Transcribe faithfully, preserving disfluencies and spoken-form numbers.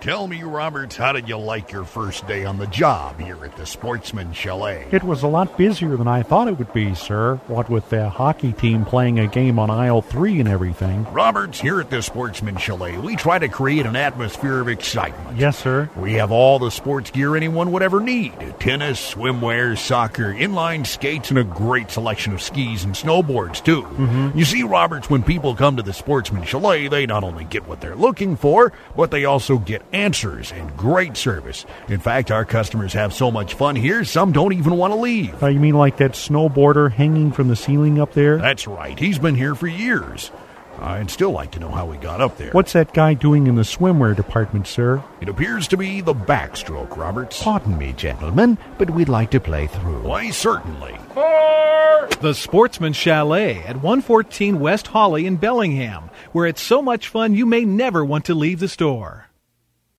Tell me, Roberts, how did you like your first day on the job here at the Sportsman Chalet? It was a lot busier than I thought it would be, sir. What with the hockey team playing a game on aisle three and everything. Roberts, here at the Sportsman Chalet, we try to create an atmosphere of excitement. Yes, sir. We have all the sports gear anyone would ever need. Tennis, swimwear, soccer, inline skates, and a great selection of skis and snowboards, too. Mm-hmm. You see, Roberts, when people come to the Sportsman Chalet, they not only get what they're looking for, but they also get answers and great service. In fact, our customers have so much fun here, some don't even want to leave. Uh, you mean like that snowboarder hanging from the ceiling up there? That's right. He's been here for years. I'd still like to know how he got up there. What's that guy doing in the swimwear department, sir? It appears to be the backstroke, Roberts. Pardon me, gentlemen, but we'd like to play through. Why, certainly. The Sportsman Chalet at one fourteen West Hawley in Bellingham, where it's so much fun you may never want to leave the store.